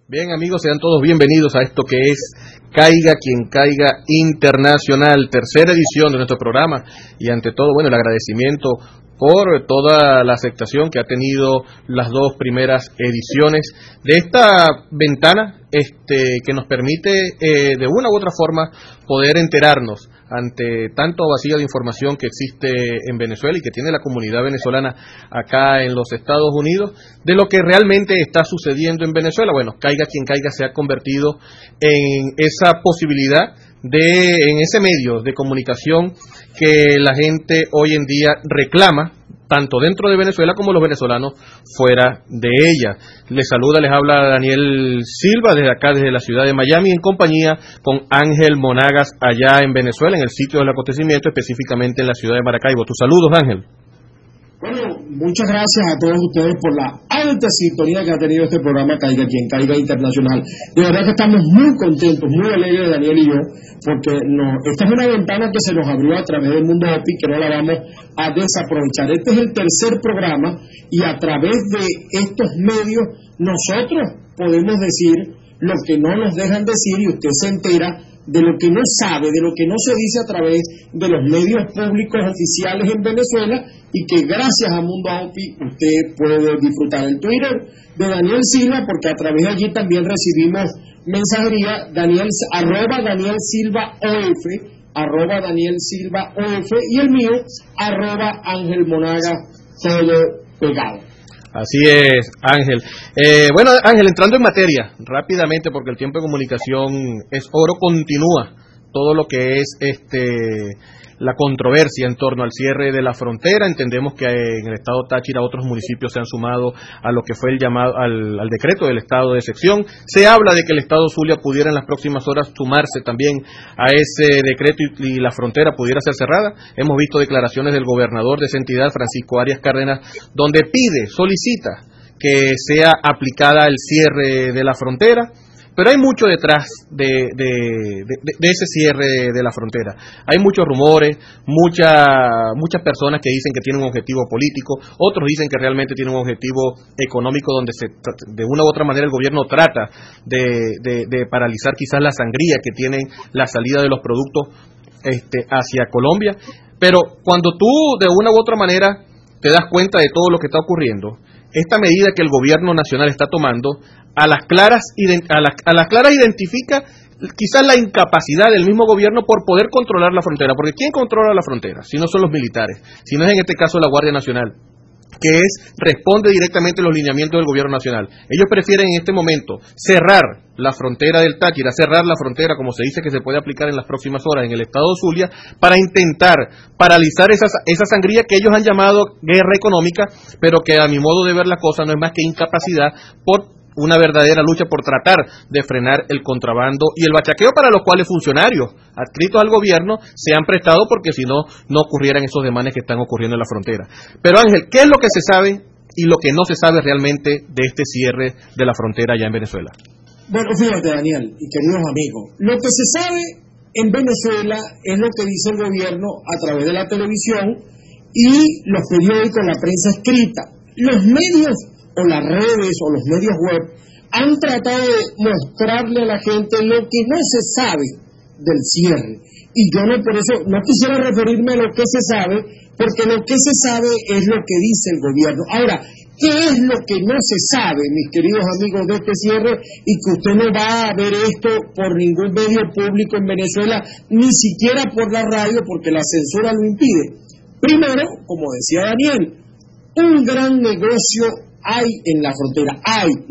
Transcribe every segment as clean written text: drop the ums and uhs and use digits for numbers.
Bien, amigos, sean todos bienvenidos a esto que es Caiga quien caiga internacional, tercera edición de nuestro programa, y ante todo, bueno, el agradecimiento por toda la aceptación que ha tenido las dos primeras ediciones de esta ventana que nos permite de una u otra forma poder enterarnos ante tanto vacío de información que existe en Venezuela y que tiene la comunidad venezolana acá en los Estados Unidos, de lo que realmente está sucediendo en Venezuela. Bueno, Caiga quien caiga se ha convertido en esa posibilidad en ese medio de comunicación que la gente hoy en día reclama, tanto dentro de Venezuela como los venezolanos fuera de ella. Les saluda, les habla Daniel Silva desde acá, desde la ciudad de Miami, en compañía con Ángel Monagas allá en Venezuela, en el sitio del acontecimiento, específicamente en la ciudad de Maracaibo. Tus saludos, Ángel. Bueno, muchas gracias a todos ustedes por la alta sintonía que ha tenido este programa Caiga quien caiga internacional. De verdad que estamos muy contentos, muy alegres, Daniel y yo, porque esta es una ventana que se nos abrió a través del Mundo OPI, que no la vamos a desaprovechar. Este es el tercer programa y a través de estos medios nosotros podemos decir lo que no nos dejan decir, y usted se entera de lo que no sabe, de lo que no se dice a través de los medios públicos oficiales en Venezuela, y que gracias a Mundo AUPI usted puede disfrutar el Twitter de Daniel Silva, porque a través de allí también recibimos mensajería, arroba Daniel Silva OF, y el mío, arroba Ángel Monaga, todo pegado. Así es, Ángel. Bueno, Ángel, entrando en materia, rápidamente, porque el tiempo de comunicación es oro, continúa todo lo que es la controversia en torno al cierre de la frontera. Entendemos que en el estado Táchira otros municipios se han sumado a lo que fue el llamado al decreto del estado de excepción. Se habla de que el estado Zulia pudiera en las próximas horas sumarse también a ese decreto y la frontera pudiera ser cerrada. Hemos visto declaraciones del gobernador de esa entidad, Francisco Arias Cárdenas, donde solicita que sea aplicada el cierre de la frontera. Pero hay mucho detrás de ese cierre de la frontera. Hay muchos rumores, muchas personas que dicen que tienen un objetivo político, otros dicen que realmente tienen un objetivo económico, donde de una u otra manera el gobierno trata de paralizar quizás la sangría que tienen la salida de los productos hacia Colombia. Pero cuando tú de una u otra manera te das cuenta de todo lo que está ocurriendo, esta medida que el gobierno nacional está tomando a las claras identifica quizás la incapacidad del mismo gobierno por poder controlar la frontera, porque ¿quién controla la frontera? Si no son los militares, si no es en este caso la Guardia Nacional, que responde directamente a los lineamientos del gobierno nacional. Ellos prefieren en este momento cerrar la frontera del Táchira, cerrar la frontera, como se dice que se puede aplicar en las próximas horas en el estado Zulia, para intentar paralizar esa sangría que ellos han llamado guerra económica, pero que a mi modo de ver la cosa no es más que incapacidad por una verdadera lucha por tratar de frenar el contrabando y el bachaqueo, para los cuales funcionarios adscritos al gobierno se han prestado, porque si no, no ocurrieran esos desmanes que están ocurriendo en la frontera. Pero Ángel, ¿qué es lo que se sabe y lo que no se sabe realmente de este cierre de la frontera allá en Venezuela? Bueno, fíjate, Daniel y queridos amigos, lo que se sabe en Venezuela es lo que dice el gobierno a través de la televisión y los periódicos, la prensa escrita. Los medios o las redes o los medios web han tratado de mostrarle a la gente lo que no se sabe del cierre. Y yo por eso no quisiera referirme a lo que se sabe, porque lo que se sabe es lo que dice el gobierno. Ahora, ¿qué es lo que no se sabe, mis queridos amigos, de este cierre? Y que usted no va a ver esto por ningún medio público en Venezuela, ni siquiera por la radio, porque la censura lo impide. Primero, como decía Daniel, un gran negocio hay en la frontera,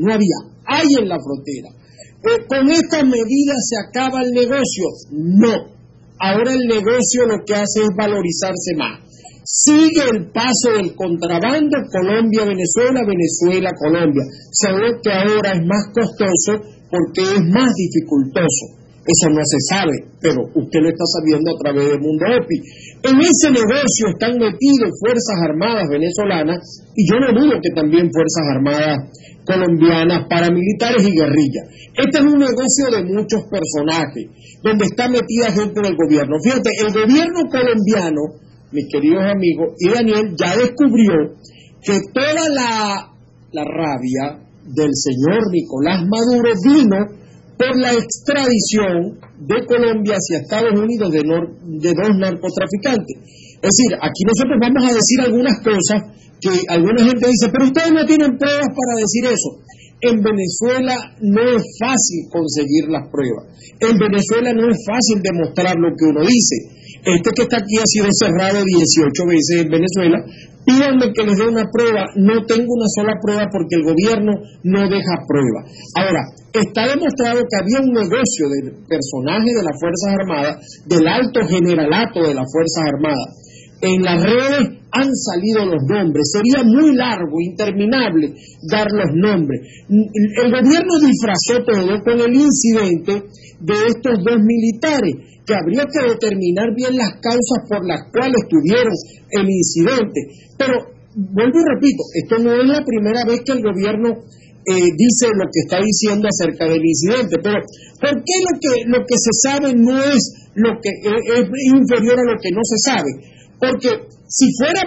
hay en la frontera. ¿Con esta medida se acaba el negocio? No. Ahora el negocio lo que hace es valorizarse más. Sigue el paso del contrabando, Colombia-Venezuela, Venezuela-Colombia. Solo que ahora es más costoso porque es más dificultoso. Eso no se sabe, pero usted lo está sabiendo a través del Mundo OPI. En ese negocio están metidos Fuerzas Armadas venezolanas, y yo no dudo que también Fuerzas Armadas colombianas, paramilitares y guerrillas. Este es un negocio de muchos personajes, donde está metida gente del gobierno. Fíjate, el gobierno colombiano, mis queridos amigos, y Daniel ya descubrió que toda la rabia, del señor Nicolás Maduro vino por la extradición de Colombia hacia Estados Unidos de dos narcotraficantes. Es decir, aquí nosotros vamos a decir algunas cosas que alguna gente dice, pero ustedes no tienen pruebas para decir eso. En Venezuela no es fácil conseguir las pruebas. En Venezuela no es fácil demostrar lo que uno dice. Este que está aquí ha sido cerrado 18 veces en Venezuela. Pídanme que les dé una prueba. No tengo una sola prueba porque el gobierno no deja prueba. Ahora, está demostrado que había un negocio de personajes de las Fuerzas Armadas, del alto generalato de las Fuerzas Armadas. En las redes han salido los nombres. Sería muy largo, interminable, dar los nombres. El gobierno disfrazó todo con el incidente de estos dos militares, que habría que determinar bien las causas por las cuales tuvieron el incidente. Pero, vuelvo y repito, esto no es la primera vez que el gobierno dice lo que está diciendo acerca del incidente. Pero, ¿por qué lo que se sabe no es lo que es inferior a lo que no se sabe? Porque si fuera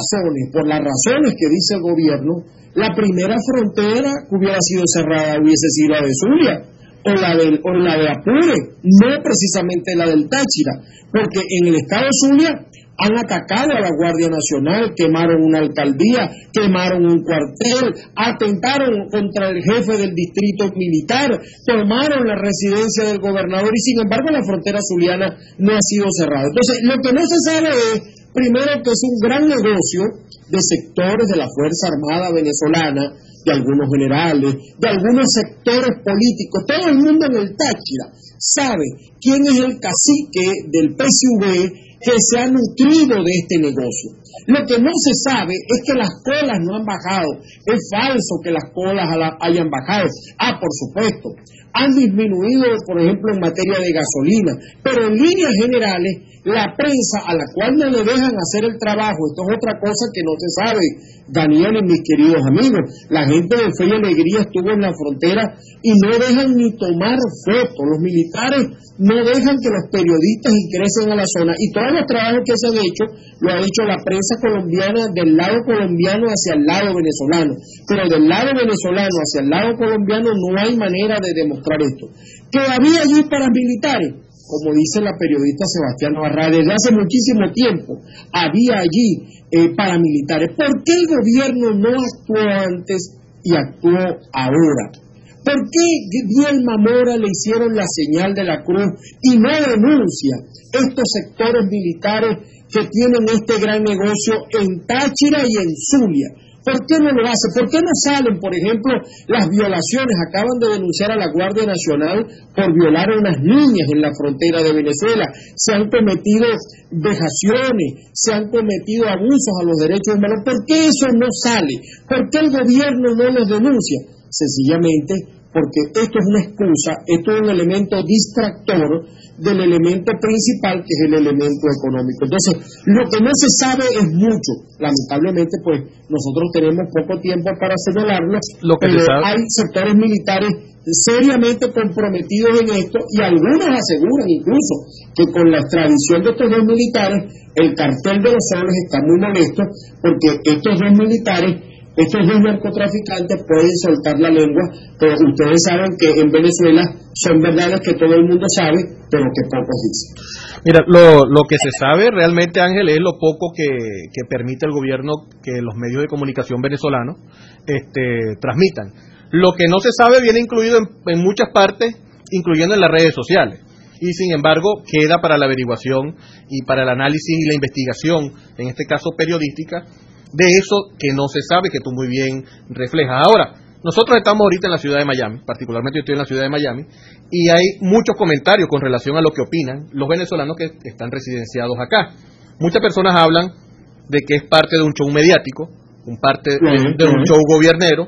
por las razones que dice el gobierno, la primera frontera que hubiera sido cerrada hubiese sido la de Zulia o la de Apure, no precisamente la del Táchira, porque en el estado Zulia han atacado a la Guardia Nacional, quemaron una alcaldía, quemaron un cuartel, atentaron contra el jefe del distrito militar, tomaron la residencia del gobernador y sin embargo la frontera zuliana no ha sido cerrada. Entonces, lo que no se sabe es, primero, que es un gran negocio de sectores de la Fuerza Armada venezolana, de algunos generales, de algunos sectores políticos. Todo el mundo en el Táchira sabe quién es el cacique del PSV que se ha nutrido de este negocio. Lo que no se sabe es que las colas no han bajado. Es falso que las colas hayan bajado. Por supuesto, han disminuido, por ejemplo, en materia de gasolina, pero en líneas generales, la prensa a la cual no le dejan hacer el trabajo, esto es otra cosa que no se sabe, Daniel y mis queridos amigos, la gente de Fe y Alegría estuvo en la frontera y no dejan ni tomar fotos, los militares no dejan que los periodistas ingresen a la zona, y todos los trabajos que se han hecho, lo ha hecho la prensa colombiana del lado colombiano hacia el lado venezolano, pero del lado venezolano hacia el lado colombiano no hay manera de demostrar esto. Que había allí paramilitares, como dice la periodista Sebastián Navarra, desde hace muchísimo tiempo había allí paramilitares. ¿Por qué el gobierno no actuó antes y actuó ahora? ¿Por qué Dielma Mora le hicieron la señal de la cruz y no denuncia estos sectores militares que tienen este gran negocio en Táchira y en Zulia? ¿Por qué no lo hace? ¿Por qué no salen, por ejemplo, las violaciones? Acaban de denunciar a la Guardia Nacional por violar a unas niñas en la frontera de Venezuela. Se han cometido vejaciones, se han cometido abusos a los derechos humanos. ¿Por qué eso no sale? ¿Por qué el gobierno no los denuncia? Sencillamente porque esto es una excusa, esto es un elemento distractor del elemento principal, que es el elemento económico. Entonces, lo que no se sabe es mucho. Lamentablemente, pues, nosotros tenemos poco tiempo para señalarlo, pero hay sectores militares seriamente comprometidos en esto, y algunos aseguran incluso que con la extradición de estos dos militares, el cartel de los soles está muy molesto, porque estos dos militares, estos dos narcotraficantes pueden soltar la lengua, pero ustedes saben que en Venezuela son verdades que todo el mundo sabe, pero que pocos dicen. Mira, lo que se sabe realmente, Ángel, es lo poco que permite el gobierno que los medios de comunicación venezolanos transmitan. Lo que no se sabe viene incluido en muchas partes, incluyendo en las redes sociales. Y sin embargo, queda para la averiguación y para el análisis y la investigación, en este caso periodística, de eso que no se sabe, que tú muy bien reflejas. Ahora, nosotros estamos ahorita en la ciudad de Miami, particularmente yo estoy en la ciudad de Miami, y hay muchos comentarios con relación a lo que opinan los venezolanos que están residenciados acá. Muchas personas hablan de que es parte de un show mediático, parte de un show gobiernero,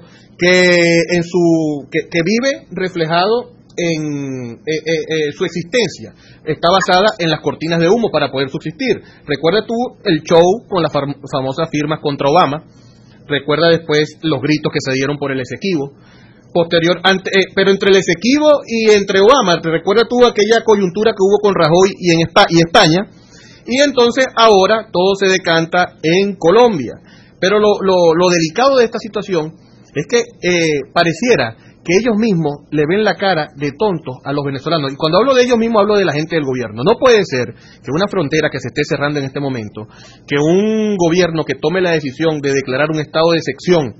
que vive reflejado en su existencia está basada en las cortinas de humo para poder subsistir. Recuerda tú el show con las famosas firmas contra Obama, recuerda después los gritos que se dieron por el Esequibo, pero entre el Esequibo y entre Obama, te recuerda tú aquella coyuntura que hubo con Rajoy y España, y entonces ahora todo se decanta en Colombia. Pero lo delicado de esta situación es que pareciera que ellos mismos le ven la cara de tontos a los venezolanos. Y cuando hablo de ellos mismos, hablo de la gente del gobierno. No puede ser que una frontera que se esté cerrando en este momento, que un gobierno que tome la decisión de declarar un estado de excepción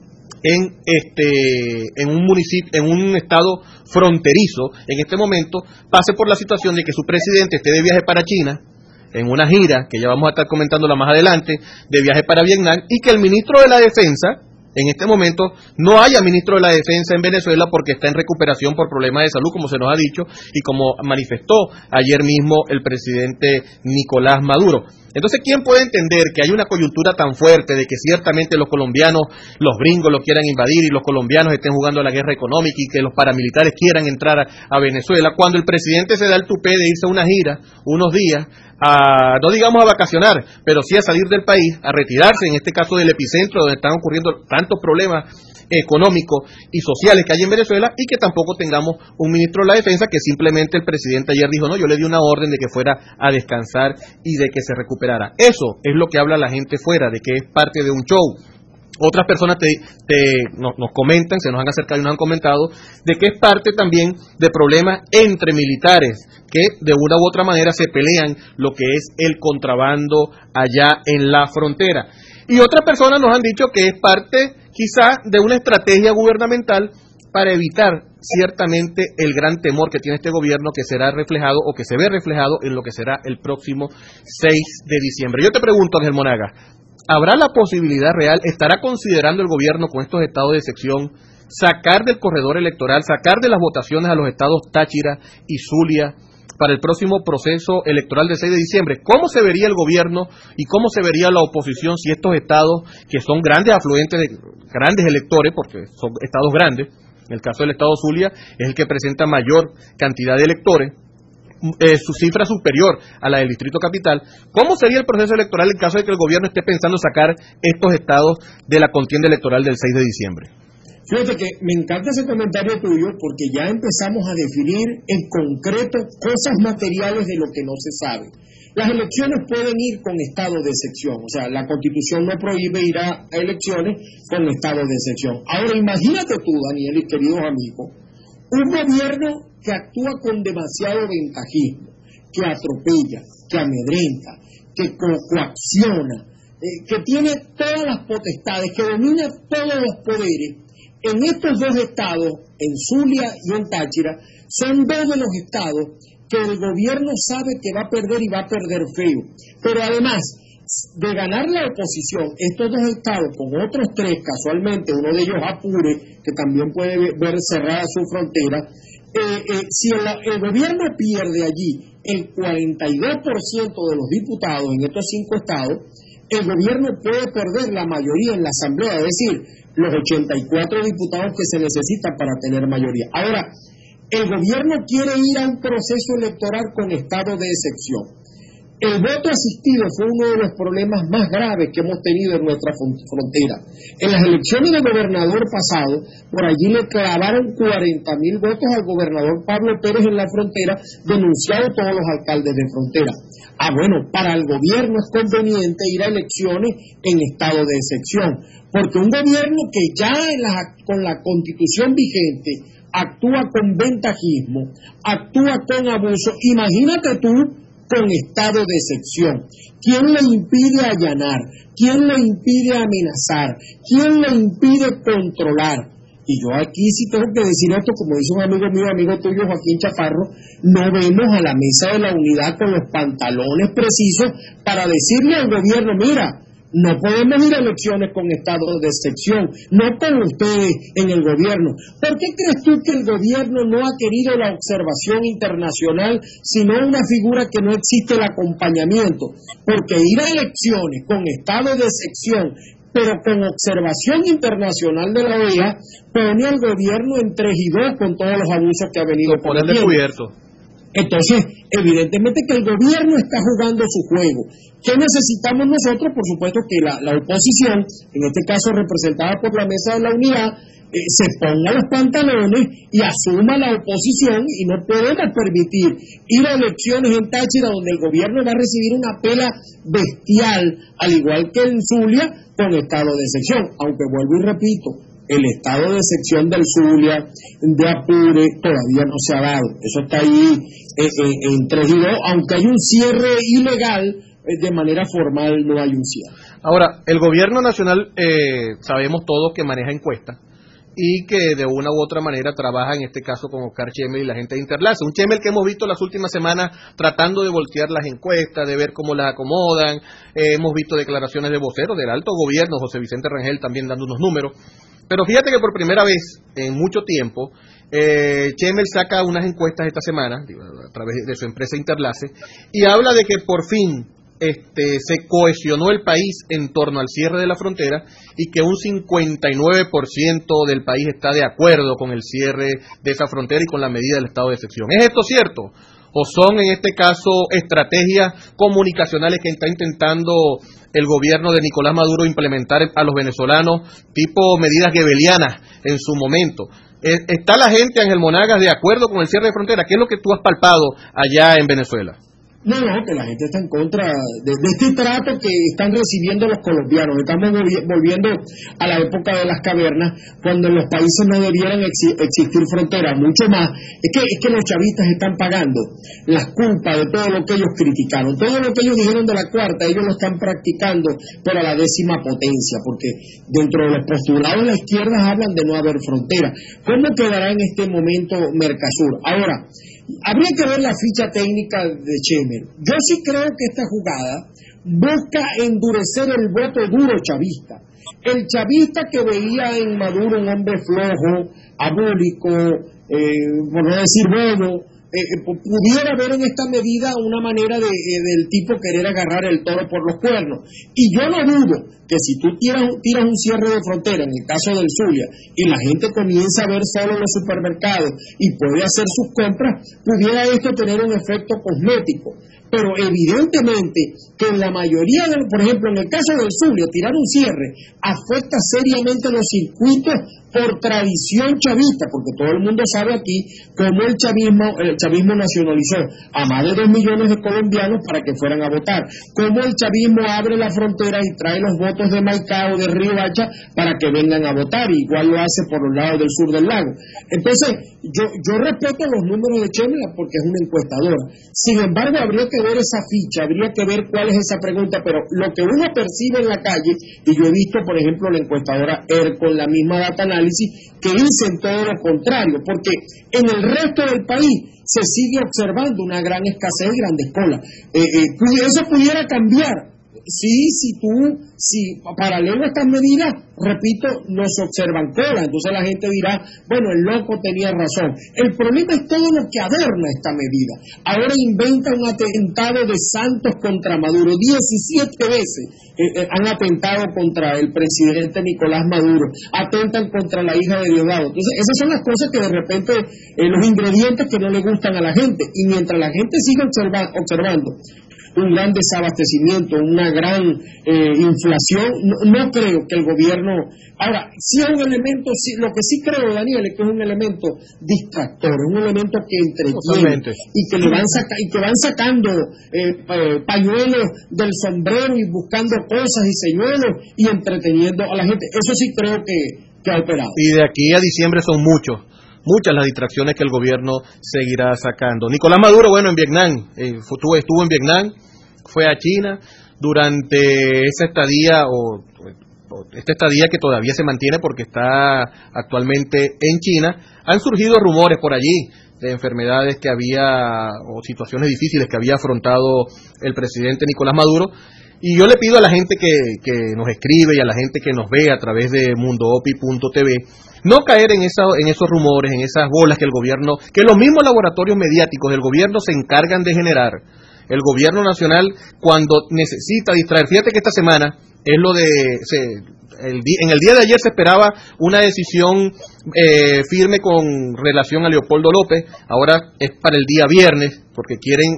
en un municipio, en un estado fronterizo, en este momento, pase por la situación de que su presidente esté de viaje para China, en una gira, que ya vamos a estar comentándola más adelante, de viaje para Vietnam, y que el ministro de la Defensa, en este momento, no haya ministro de la Defensa en Venezuela porque está en recuperación por problemas de salud, como se nos ha dicho, y como manifestó ayer mismo el presidente Nicolás Maduro. Entonces, ¿quién puede entender que hay una coyuntura tan fuerte de que ciertamente los colombianos, los gringos lo quieran invadir y los colombianos estén jugando a la guerra económica y que los paramilitares quieran entrar a Venezuela, cuando el presidente se da el tupé de irse a una gira unos días, no digamos a vacacionar, pero sí a salir del país, a retirarse, en este caso del epicentro donde están ocurriendo tantos problemas económicos y sociales que hay en Venezuela, y que tampoco tengamos un ministro de la Defensa, que simplemente el presidente ayer dijo, no, yo le di una orden de que fuera a descansar y de que se recuperara. Eso es lo que habla la gente fuera, de que es parte de un show. Otras personas nos comentan, se nos han acercado y nos han comentado, de que es parte también de problemas entre militares, que de una u otra manera se pelean lo que es el contrabando allá en la frontera. Y otras personas nos han dicho que es parte quizá de una estrategia gubernamental para evitar ciertamente el gran temor que tiene este gobierno, que será reflejado o que se ve reflejado en lo que será el próximo 6 de diciembre. Yo te pregunto, Ángel Monagas, ¿habrá la posibilidad real, estará considerando el gobierno con estos estados de excepción sacar del corredor electoral, sacar de las votaciones a los estados Táchira y Zulia para el próximo proceso electoral del 6 de diciembre? ¿Cómo se vería el gobierno y cómo se vería la oposición si estos estados, que son grandes afluentes de grandes electores, porque son estados grandes, en el caso del estado Zulia es el que presenta mayor cantidad de electores, su cifra superior a la del Distrito Capital, ¿cómo sería el proceso electoral en caso de que el gobierno esté pensando sacar estos estados de la contienda electoral del 6 de diciembre? Fíjate que me encanta ese comentario tuyo porque ya empezamos a definir en concreto cosas materiales de lo que no se sabe. Las elecciones pueden ir con estado de excepción, o sea, la Constitución no prohíbe ir a elecciones con estado de excepción. Ahora, imagínate tú, Daniel y queridos amigos, un gobierno que actúa con demasiado ventajismo, que atropella, que amedrenta, que coacciona, que tiene todas las potestades, que domina todos los poderes. En estos dos estados, en Zulia y en Táchira, son dos de los estados que el gobierno sabe que va a perder y va a perder feo. Pero además de ganar la oposición, estos dos estados con otros tres, casualmente, uno de ellos Apure, que también puede ver cerrada su frontera, si el gobierno pierde allí el 42% de los diputados en estos cinco estados, el gobierno puede perder la mayoría en la asamblea, es decir, los 84 diputados que se necesitan para tener mayoría. Ahora, el gobierno quiere ir a un proceso electoral con estado de excepción. El voto asistido fue uno de los problemas más graves que hemos tenido en nuestra frontera. En las elecciones del gobernador pasado, por allí le clavaron 40.000 votos al gobernador Pablo Pérez en la frontera, denunciado todos los alcaldes de frontera. Bueno, para el gobierno es conveniente ir a elecciones en estado de excepción, porque un gobierno que ya con la Constitución vigente actúa con ventajismo, actúa con abuso, imagínate tú con estado de excepción. ¿Quién le impide allanar? ¿Quién le impide amenazar? ¿Quién le impide controlar? Y yo aquí sí tengo que decir esto, como dice un amigo mío, amigo tuyo, Joaquín Chaparro, no vemos a la mesa de la unidad con los pantalones precisos para decirle al gobierno, mira, no podemos ir a elecciones con estado de excepción, no con ustedes en el gobierno. ¿Por qué crees tú que el gobierno no ha querido la observación internacional, sino una figura que no existe el acompañamiento? Porque ir a elecciones con estado de excepción, pero con observación internacional de la OEA, pone al gobierno en 3 y 2 con todos los abusos que ha venido ponerle cubierto. Entonces, evidentemente que el gobierno está jugando su juego. ¿Qué necesitamos nosotros? Por supuesto que la oposición, en este caso representada por la Mesa de la Unidad, se ponga los pantalones y asuma la oposición, y no podemos permitir ir a elecciones en Táchira donde el gobierno va a recibir una pela bestial, al igual que en Zulia, con estado de excepción. Aunque vuelvo y repito, el estado de excepción del Zulia, de Apure, todavía no se ha dado. Eso está ahí en 3 y 2, aunque hay un cierre ilegal, de manera formal no hay un cierre. Ahora, el gobierno nacional, sabemos todos que maneja encuestas y que de una u otra manera trabaja, en este caso con Oscar Chemel y la gente de Interlace. Un Chemel que hemos visto las últimas semanas tratando de voltear las encuestas, de ver cómo las acomodan. Hemos visto declaraciones de voceros del alto gobierno, José Vicente Rangel también dando unos números. Pero fíjate que por primera vez en mucho tiempo, Chemel saca unas encuestas esta semana, a través de su empresa Interlace, y habla de que por fin se cohesionó el país en torno al cierre de la frontera y que un 59% del país está de acuerdo con el cierre de esa frontera y con la medida del estado de excepción. ¿Es esto cierto? ¿O son en este caso estrategias comunicacionales que está intentando el gobierno de Nicolás Maduro implementar a los venezolanos, tipo medidas gebelianas en su momento? ¿Está la gente, Ángel Monagas, de acuerdo con el cierre de frontera? ¿Qué es lo que tú has palpado allá en Venezuela? No, que la gente está en contra de este trato que están recibiendo los colombianos. Estamos volviendo a la época de las cavernas, cuando en los países no debieran existir fronteras, mucho más. Es que los chavistas están pagando las culpas de todo lo que ellos criticaron. Todo lo que ellos dijeron de la cuarta, ellos lo están practicando, pero a la 10ª potencia, porque dentro de los postulados de la izquierda hablan de no haber frontera. ¿Cómo quedará en este momento Mercosur? Ahora, habría que ver la ficha técnica de Chemel. Yo sí creo que esta jugada busca endurecer el voto duro chavista. El chavista que veía en Maduro un hombre flojo, abúlico, por no decir bobo, pudiera ver en esta medida una manera del tipo querer agarrar el toro por los cuernos. Y yo no dudo que si tú tiras un cierre de frontera, en el caso del Zulia, y la gente comienza a ver solo los supermercados y puede hacer sus compras, pudiera esto tener un efecto cosmético. Pero evidentemente que en la mayoría por ejemplo, en el caso del Zulia, tirar un cierre afecta seriamente los circuitos por tradición chavista, porque todo el mundo sabe aquí cómo el chavismo nacionalizó a más de 2 millones de colombianos para que fueran a votar, cómo el chavismo abre la frontera y trae los votos de Maicao, de Riohacha, para que vengan a votar, igual lo hace por los lados del sur del lago. Entonces, yo respeto los números de Chemel porque es una encuestadora. Sin embargo, habría que ver esa ficha, habría que ver cuál es esa pregunta, pero lo que uno percibe en la calle, y yo he visto, por ejemplo, la encuestadora con la misma data análisis, que dicen todo lo contrario, porque en el resto del país se sigue observando una gran escasez y grandes colas. Eso pudiera cambiar si paralelo a estas medidas, repito, no se observan colas. Entonces la gente dirá, bueno, el loco tenía razón. El problema es todo lo que adorna esta medida. Ahora inventa un atentado de Santos contra Maduro. 17 veces han atentado contra el presidente Nicolás Maduro. Atentan contra la hija de Diosdado. Entonces esas son las cosas que de repente, los ingredientes que no le gustan a la gente. Y mientras la gente sigue observando un gran desabastecimiento, una gran inflación, no creo que el gobierno... Ahora, sí es un elemento, lo que sí creo, Daniel, es que es un elemento distractor, es un elemento que entretiene y que van sacando pañuelos del sombrero y buscando cosas y señuelos y entreteniendo a la gente. Eso sí creo que ha operado. Y de aquí a diciembre son muchas las distracciones que el gobierno seguirá sacando. Nicolás Maduro, bueno, en Vietnam, estuvo en Vietnam, fue a China, durante esa estadía, esta estadía que todavía se mantiene porque está actualmente en China, han surgido rumores por allí de enfermedades que había, o situaciones difíciles que había afrontado el presidente Nicolás Maduro. Y yo le pido a la gente que nos escribe y a la gente que nos ve a través de mundoopi.tv no caer en esos rumores, en esas bolas que los mismos laboratorios mediáticos del gobierno se encargan de generar. El gobierno nacional, cuando necesita distraer, fíjate que esta semana es en el día de ayer se esperaba una decisión firme con relación a Leopoldo López, ahora es para el día viernes, porque quieren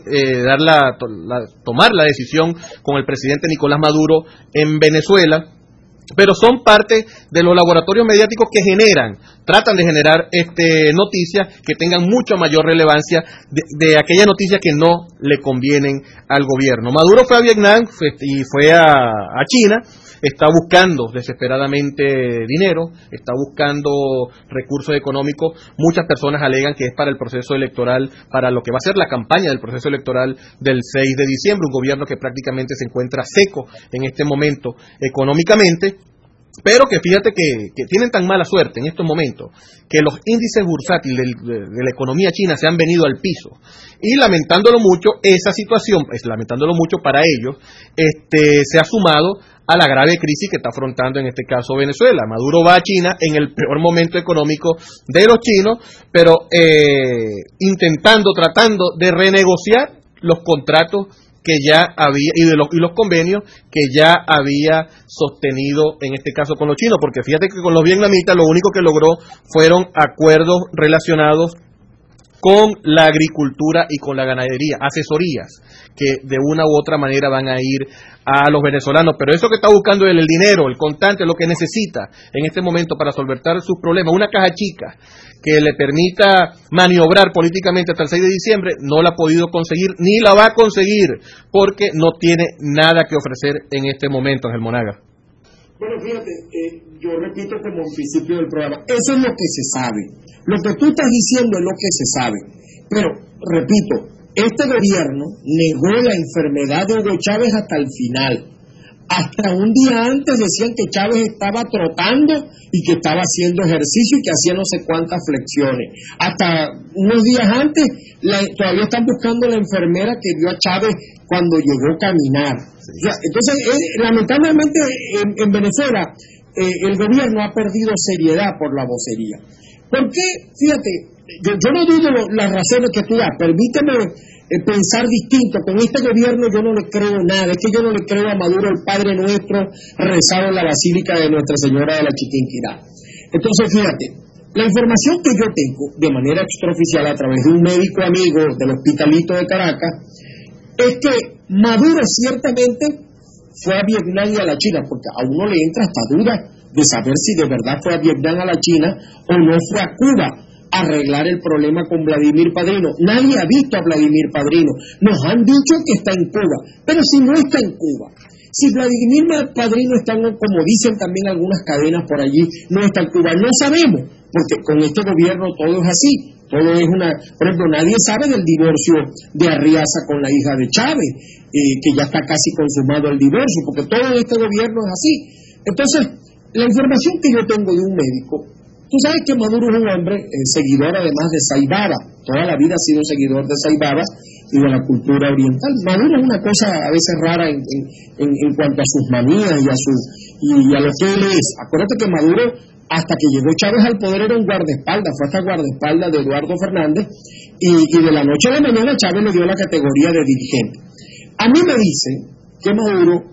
tomar la decisión con el presidente Nicolás Maduro en Venezuela, pero son parte de los laboratorios mediáticos que tratan de generar noticias que tengan mucha mayor relevancia de aquellas noticias que no le convienen al gobierno. Maduro fue a Vietnam y fue a China, está buscando desesperadamente dinero, está buscando recursos económicos. Muchas personas alegan que es para el proceso electoral, para lo que va a ser la campaña del proceso electoral del 6 de diciembre, un gobierno que prácticamente se encuentra seco en este momento económicamente. Pero que fíjate que tienen tan mala suerte en estos momentos que los índices bursátiles de la economía china se han venido al piso. Y lamentándolo mucho, esa situación, lamentándolo mucho para ellos, se ha sumado a la grave crisis que está afrontando en este caso Venezuela. Maduro va a China en el peor momento económico de los chinos, pero tratando de renegociar los contratos que ya había y los convenios que ya había sostenido en este caso con los chinos, porque fíjate que con los vietnamitas lo único que logró fueron acuerdos relacionados con la agricultura y con la ganadería, asesorías que de una u otra manera van a ir a los venezolanos, pero eso que está buscando él, el dinero, el contante, lo que necesita en este momento para solventar sus problemas, una caja chica que le permita maniobrar políticamente hasta el 6 de diciembre, no la ha podido conseguir, ni la va a conseguir, porque no tiene nada que ofrecer en este momento, Ángel Monaga. Bueno, fíjate, yo repito como al principio del programa, eso es lo que se sabe. Lo que tú estás diciendo es lo que se sabe. Pero, repito, este gobierno negó la enfermedad de Hugo Chávez hasta el final. Hasta un día antes decían que Chávez estaba trotando y que estaba haciendo ejercicio y que hacía no sé cuántas flexiones. Hasta unos días antes todavía están buscando la enfermera que vio a Chávez cuando llegó a caminar. O sea, entonces, lamentablemente en Venezuela el gobierno ha perdido seriedad por la vocería. ¿Por qué? Fíjate, yo no dudo las razones que tú das, permíteme pensar distinto. Con este gobierno yo no le creo nada, es que yo no le creo a Maduro el Padre Nuestro rezado en la Basílica de Nuestra Señora de la Chiquinquirá. Entonces, fíjate, la información que yo tengo de manera extraoficial a través de un médico amigo del Hospitalito de Caracas es que Maduro ciertamente fue a Vietnam y a la China, porque a uno le entra hasta duda de saber si de verdad fue a Vietnam, a la China, o no fue a Cuba a arreglar el problema con Vladimir Padrino. Nadie ha visto a Vladimir Padrino. Nos han dicho que está en Cuba, pero si no está en Cuba, si Vladimir Padrino está, como dicen también algunas cadenas por allí, no está en Cuba, no sabemos, porque con este gobierno todo es así. Todo es por ejemplo, nadie sabe del divorcio de Arriaza con la hija de Chávez, que ya está casi consumado el divorcio, porque todo este gobierno es así. Entonces, la información que yo tengo de un médico, tú sabes que Maduro es un hombre seguidor además de Saibaba, toda la vida ha sido seguidor de Saibaba y de la cultura oriental. Maduro es una cosa a veces rara en cuanto a sus manías y a lo que él es. Acuérdate que Maduro, hasta que llegó Chávez al poder, era un guardaespaldas, fue hasta guardaespaldas de Eduardo Fernández, y de la noche a la mañana Chávez le dio la categoría de dirigente. A mí me dicen que Maduro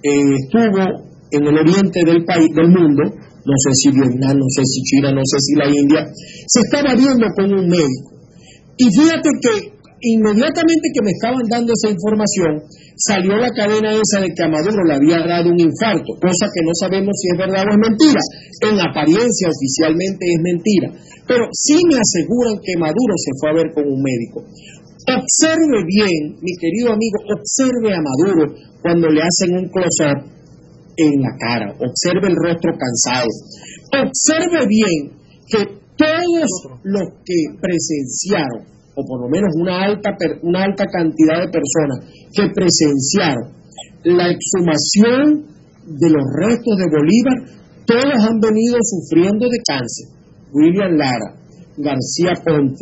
estuvo en el oriente del país, del mundo, no sé si Vietnam, no sé si China, no sé si la India, se estaba viendo con un médico. Y fíjate que inmediatamente que me estaban dando esa información, salió la cadena esa de que a Maduro le había dado un infarto, cosa que no sabemos si es verdad o es mentira. En apariencia oficialmente es mentira, pero sí me aseguran que Maduro se fue a ver con un médico. Observe bien, mi querido amigo, observe a Maduro cuando le hacen un close-up en la cara, observe el rostro cansado, observe bien que todos los que presenciaron, o por lo menos una alta cantidad de personas que presenciaron la exhumación de los restos de Bolívar, todos han venido sufriendo de cáncer. William Lara, García Ponte,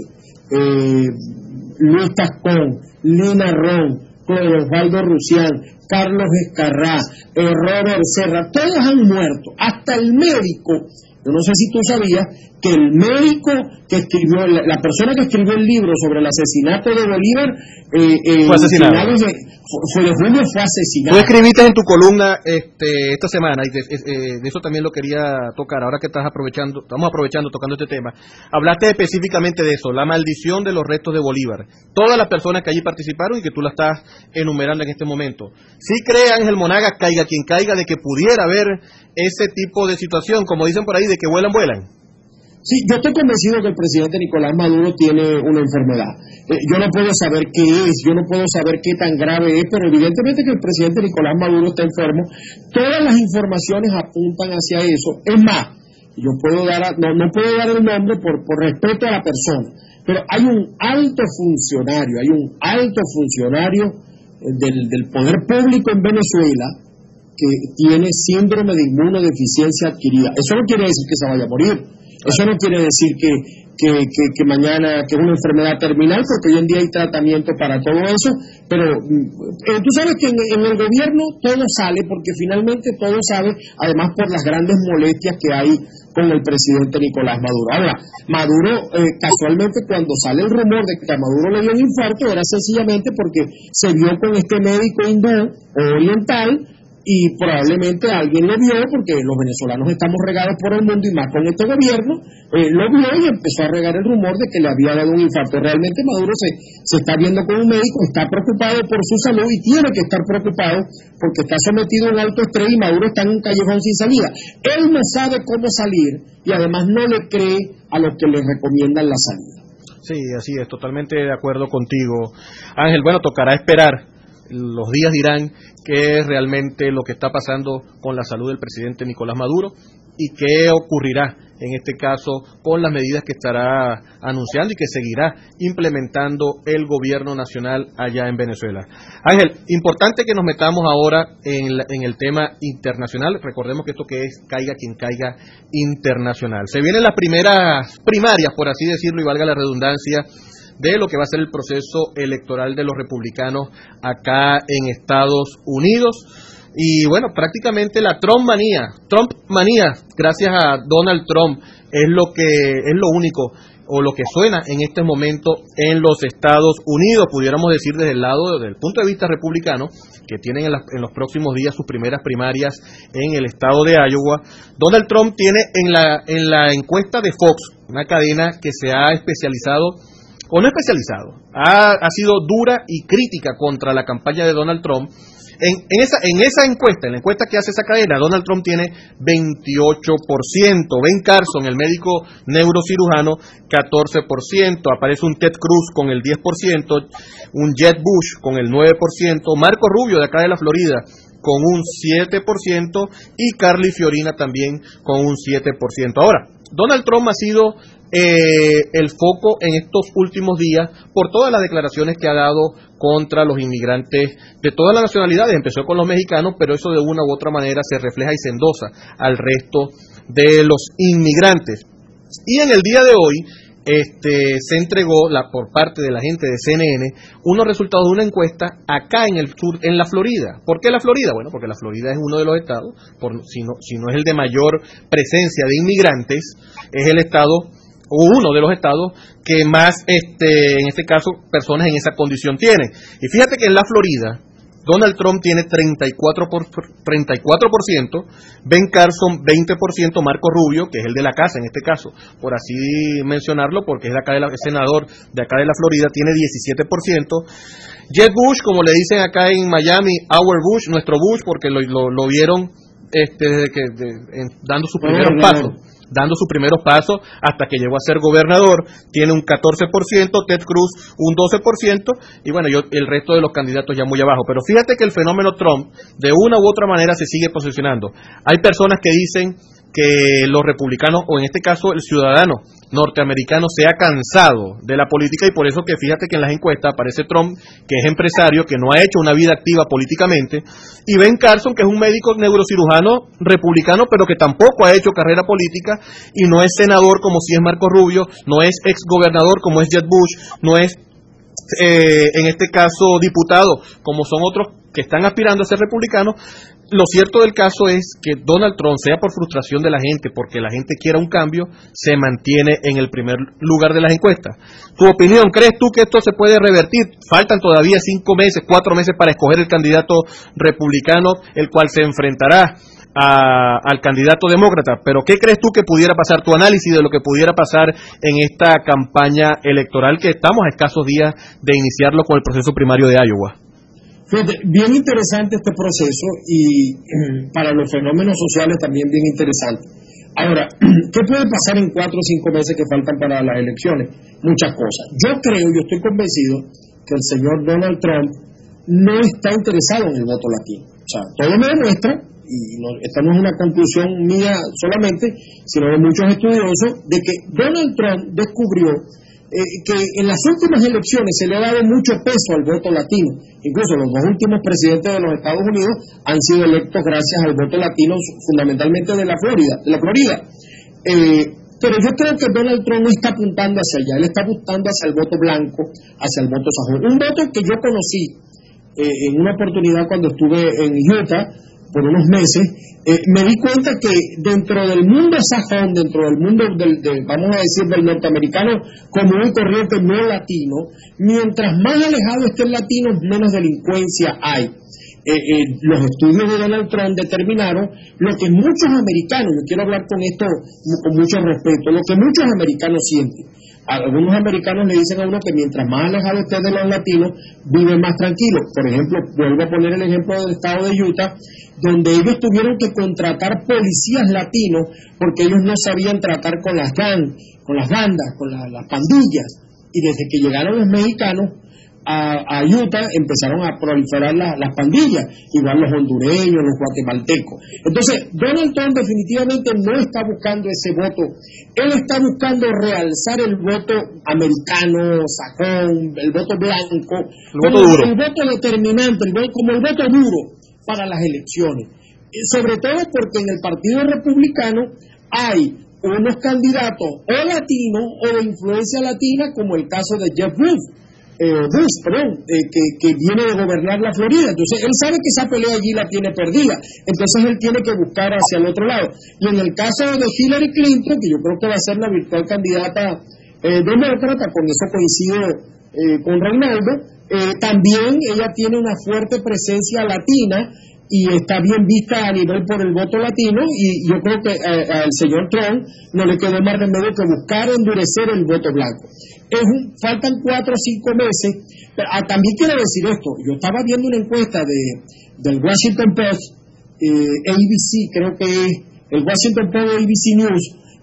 Luis Tascón, Lina Ron, Clodo Osvaldo Rusián, Carlos Escarrá, Robert Serra, todos han muerto, hasta el médico. Yo no sé si tú sabías que el médico que escribió, la persona que escribió el libro sobre el asesinato de Bolívar, fue asesinado. Fue de julio, fue asesinado. Tú escribiste en tu columna esta semana, y de eso también lo quería tocar, ahora que estamos aprovechando tocando este tema. Hablaste específicamente de eso, la maldición de los restos de Bolívar. Todas las personas que allí participaron y que tú la estás enumerando en este momento. Sí cree Ángel Monaga, caiga quien caiga, de que pudiera haber ese tipo de situación, como dicen por ahí, de que vuelan. Sí, yo estoy convencido que el presidente Nicolás Maduro tiene una enfermedad. Yo no puedo saber qué es, yo no puedo saber qué tan grave es, pero evidentemente que el presidente Nicolás Maduro está enfermo. Todas las informaciones apuntan hacia eso. Es más, yo puedo no puedo dar el nombre por respeto a la persona, pero hay un alto funcionario del poder público en Venezuela que tiene síndrome de inmunodeficiencia adquirida. Eso no quiere decir que se vaya a morir. Eso no quiere decir que mañana, que es una enfermedad terminal, porque hoy en día hay tratamiento para todo eso, pero tú sabes que en el gobierno todo sale, porque finalmente todo sale, además por las grandes molestias que hay con el presidente Nicolás Maduro. Ahora, Maduro, casualmente cuando sale el rumor de que a Maduro le dio un infarto, era sencillamente porque se vio con este médico hindú o oriental, y probablemente alguien lo vio, porque los venezolanos estamos regados por el mundo y más con este gobierno, lo vio y empezó a regar el rumor de que le había dado un infarto. Realmente Maduro se está viendo con un médico, está preocupado por su salud y tiene que estar preocupado porque está sometido a un alto estrés y Maduro está en un callejón sin salida. Él no sabe cómo salir y además no le cree a los que le recomiendan la salida. Sí, así es, totalmente de acuerdo contigo, Ángel. Bueno, tocará esperar. Los días dirán qué es realmente lo que está pasando con la salud del presidente Nicolás Maduro y qué ocurrirá en este caso con las medidas que estará anunciando y que seguirá implementando el gobierno nacional allá en Venezuela. Ángel, importante que nos metamos ahora en el tema internacional. Recordemos que esto que es caiga quien caiga internacional. Se vienen las primeras primarias, por así decirlo, y valga la redundancia, de lo que va a ser el proceso electoral de los republicanos acá en Estados Unidos. Y bueno, prácticamente la Trump manía, gracias a Donald Trump, es lo único o lo que suena en este momento en los Estados Unidos, pudiéramos decir desde el punto de vista republicano, que tienen en los próximos días sus primeras primarias en el estado de Iowa. Donald Trump tiene en la encuesta de Fox, una cadena que se ha especializado o no especializado, ha sido dura y crítica contra la campaña de Donald Trump. En esa encuesta, en la encuesta que hace esa cadena, Donald Trump tiene 28%, Ben Carson, el médico neurocirujano, 14%, aparece un Ted Cruz con el 10%, un Jeb Bush con el 9%, Marco Rubio de acá de la Florida con un 7% y Carly Fiorina también con un 7%. Ahora, Donald Trump ha sido el foco en estos últimos días por todas las declaraciones que ha dado contra los inmigrantes de todas las nacionalidades. Empezó con los mexicanos, pero eso de una u otra manera se refleja y se endosa al resto de los inmigrantes. Y en el día de hoy se entregó por parte de la gente de CNN unos resultados de una encuesta acá en el sur, en la Florida. ¿Por qué la Florida? Bueno, porque la Florida es uno de los estados, si no es el de mayor presencia de inmigrantes, es el estado o uno de los estados que más, en este caso, personas en esa condición tienen. Y fíjate que en la Florida, Donald Trump tiene 34%, Ben Carson 20%, Marco Rubio, que es el de la casa en este caso, por así mencionarlo, porque es de acá senador de acá de la Florida, tiene 17%. Jeb Bush, como le dicen acá en Miami, our Bush, nuestro Bush, porque lo vieron desde dando sus primeros pasos hasta que llegó a ser gobernador, tiene un 14%, Ted Cruz un 12%, y bueno, el resto de los candidatos ya muy abajo. Pero fíjate que el fenómeno Trump de una u otra manera se sigue posicionando. Hay personas que dicen que los republicanos, o en este caso el ciudadano norteamericano, se ha cansado de la política, y por eso que fíjate que en las encuestas aparece Trump, que es empresario, que no ha hecho una vida activa políticamente, y Ben Carson, que es un médico neurocirujano republicano, pero que tampoco ha hecho carrera política, y no es senador como si es Marco Rubio, no es exgobernador como es Jeb Bush, no es en este caso diputado como son otros que están aspirando a ser republicanos. Lo cierto del caso es que Donald Trump, sea por frustración de la gente, porque la gente quiera un cambio, se mantiene en el primer lugar de las encuestas. ¿Tu opinión? ¿Crees tú que esto se puede revertir? Faltan todavía 4 meses para escoger el candidato republicano, el cual se enfrentará al candidato demócrata, pero ¿qué crees tú que pudiera pasar? Tu análisis de lo que pudiera pasar en esta campaña electoral, que estamos a escasos días de iniciarlo con el proceso primario de Iowa. Fíjate, bien interesante este proceso y para los fenómenos sociales también bien interesante, Ahora, ¿qué puede pasar en 4 o 5 meses que faltan para las elecciones? Muchas cosas. Yo estoy convencido que el señor Donald Trump no está interesado en el voto latino. O sea, todo me demuestra, y esta no es una conclusión mía solamente, sino de muchos estudiosos, de que Donald Trump descubrió que en las últimas elecciones se le ha dado mucho peso al voto latino. Incluso los 2 últimos presidentes de los Estados Unidos han sido electos gracias al voto latino, fundamentalmente de la Florida. Pero yo creo que Donald Trump no está apuntando hacia allá, él está apuntando hacia el voto blanco, hacia el voto sajón. Un voto que yo conocí en una oportunidad cuando estuve en Utah por unos meses, me di cuenta que dentro del mundo sajón, dentro del mundo vamos a decir, del norteamericano común y corriente no latino, mientras más alejado esté el latino, menos delincuencia hay. Los estudios de Donald Trump determinaron lo que muchos americanos, yo quiero hablar con esto con mucho respeto, lo que muchos americanos sienten. Algunos americanos le dicen a uno que mientras más alejado esté de los latinos, viven más tranquilos. Por ejemplo, vuelvo a poner el ejemplo del estado de Utah, donde ellos tuvieron que contratar policías latinos porque ellos no sabían tratar con las bandas, con las pandillas. Y desde que llegaron los mexicanos a Utah empezaron a proliferar las pandillas, igual los hondureños, los guatemaltecos. Entonces, Donald Trump definitivamente no está buscando ese voto, él está buscando realzar el voto americano, sajón, el voto blanco, el voto determinante, como el voto duro para las elecciones. Sobre todo porque en el Partido Republicano hay unos candidatos o latinos o de influencia latina, como el caso de Jeb Bush, que viene de gobernar la Florida. Entonces él sabe que esa pelea allí la tiene perdida, entonces él tiene que buscar hacia el otro lado. Y en el caso de Hillary Clinton, que yo creo que va a ser la virtual candidata demócrata, con eso coincido con Reinaldo, también ella tiene una fuerte presencia latina y está bien vista a nivel por el voto latino, y yo creo que al señor Trump no le quedó más remedio que buscar endurecer el voto blanco. Faltan 4 o 5 meses, pero también quiero decir esto, yo estaba viendo una encuesta del Washington Post, ABC, creo que es el Washington Post ABC News,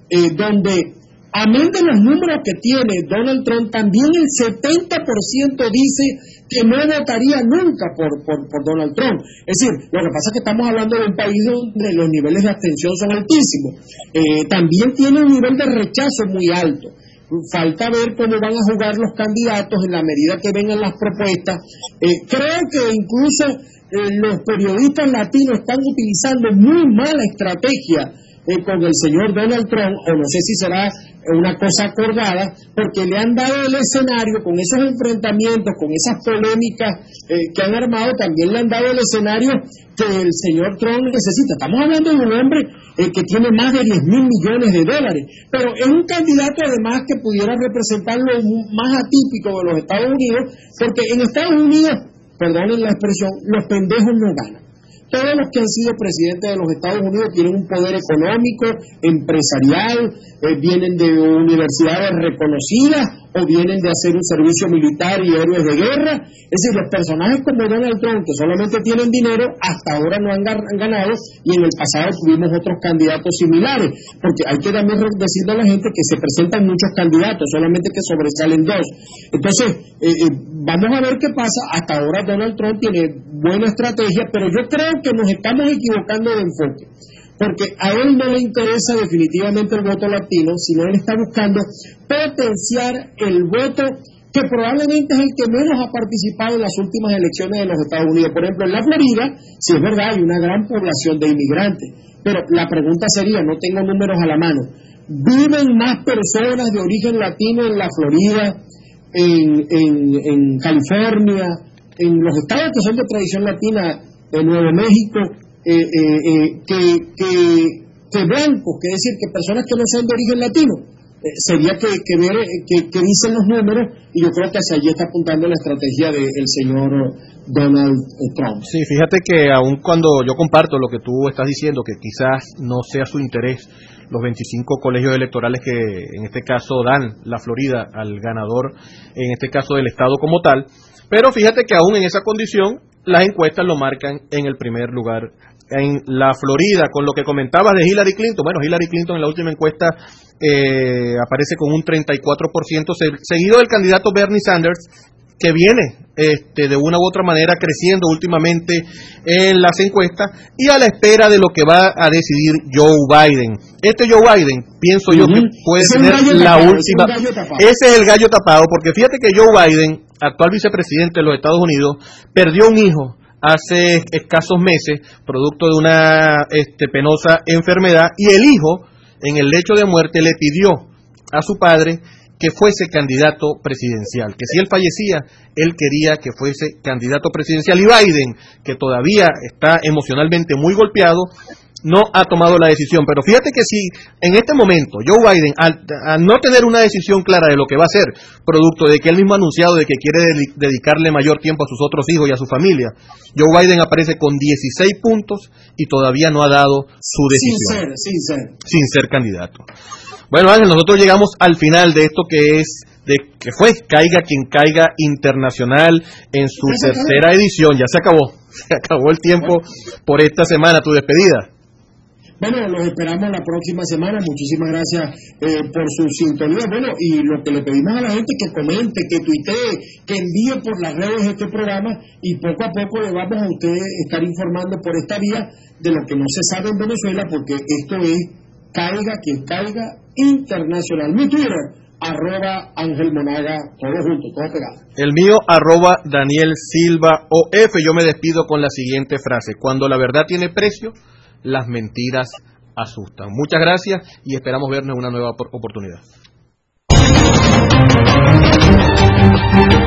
donde amén de los números que tiene Donald Trump, también el 70% dice que no votaría nunca por Donald Trump. Es decir, lo que pasa es que estamos hablando de un país donde los niveles de abstención son altísimos. También tiene un nivel de rechazo muy alto. Falta ver cómo van a jugar los candidatos en la medida que vengan las propuestas. Creo que incluso los periodistas latinos están utilizando muy mala estrategia con el señor Donald Trump, o no sé si será una cosa acordada, porque le han dado el escenario con esos enfrentamientos, con esas polémicas que han armado, también le han dado el escenario que el señor Trump necesita. Estamos hablando de un hombre que tiene más de $10,000 millones, pero es un candidato además que pudiera representar lo más atípico de los Estados Unidos, porque en Estados Unidos, perdonen la expresión, los pendejos no ganan. Todos los que han sido presidentes de los Estados Unidos tienen un poder económico, empresarial, vienen de universidades reconocidas o vienen de hacer un servicio militar y héroes de guerra. Es decir, los personajes como Donald Trump, que solamente tienen dinero, hasta ahora no han ganado, y en el pasado tuvimos otros candidatos similares, porque hay que también decirle a la gente que se presentan muchos candidatos, solamente que sobresalen 2. Entonces, vamos a ver qué pasa. Hasta ahora Donald Trump tiene buena estrategia, pero yo creo que nos estamos equivocando de enfoque, porque a él no le interesa definitivamente el voto latino, sino él está buscando potenciar el voto que probablemente es el que menos ha participado en las últimas elecciones de los Estados Unidos. Por ejemplo, en la Florida, sí es verdad, hay una gran población de inmigrantes, pero la pregunta sería, no tengo números a la mano, ¿viven más personas de origen latino en la Florida, en California, en los estados que son de tradición latina, en Nuevo México, que blancos, que es decir, que personas que no son de origen latino? Sería que ver que dicen los números, y yo creo que hacia allí está apuntando la estrategia del señor Donald Trump. Sí, fíjate que aun cuando yo comparto lo que tú estás diciendo, que quizás no sea su interés los 25 colegios electorales que en este caso dan la Florida al ganador, en este caso del estado como tal, pero fíjate que aún en esa condición las encuestas lo marcan en el primer lugar en la Florida, con lo que comentabas de Hillary Clinton. Bueno, Hillary Clinton en la última encuesta aparece con un 34%, seguido del candidato Bernie Sanders, que viene de una u otra manera creciendo últimamente en las encuestas, y a la espera de lo que va a decidir Joe Biden. Joe Biden, pienso yo que puede tener la última. Ese es el gallo tapado, porque fíjate que Joe Biden, actual vicepresidente de los Estados Unidos, perdió un hijo hace escasos meses, producto de una penosa enfermedad, y el hijo, en el lecho de muerte, le pidió a su padre que fuese candidato presidencial, que si él fallecía, él quería que fuese candidato presidencial, y Biden, que todavía está emocionalmente muy golpeado, no ha tomado la decisión. Pero fíjate que si en este momento Joe Biden, al no tener una decisión clara de lo que va a hacer, producto de que él mismo ha anunciado de que quiere dedicarle mayor tiempo a sus otros hijos y a su familia, Joe Biden aparece con 16 puntos y todavía no ha dado su decisión. Sin ser candidato. Bueno, Ángel, nosotros llegamos al final de esto que fue Caiga Quien Caiga Internacional en su tercera edición. Ya se acabó el tiempo por esta semana. Tu despedida. Bueno, los esperamos la próxima semana. Muchísimas gracias por su sintonía. Bueno, y lo que le pedimos a la gente, que comente, que tuitee, que envíe por las redes este programa, y poco a poco le vamos a ustedes estar informando por esta vía de lo que no se sabe en Venezuela, porque esto es Caiga Quien Caiga Internacional. Mi Twitter, @Ángel Monaga, todo junto, todo pegado. El mío, @Daniel Silva OF. Yo me despido con la siguiente frase: cuando la verdad tiene precio, las mentiras asustan. Muchas gracias y esperamos vernos en una nueva oportunidad.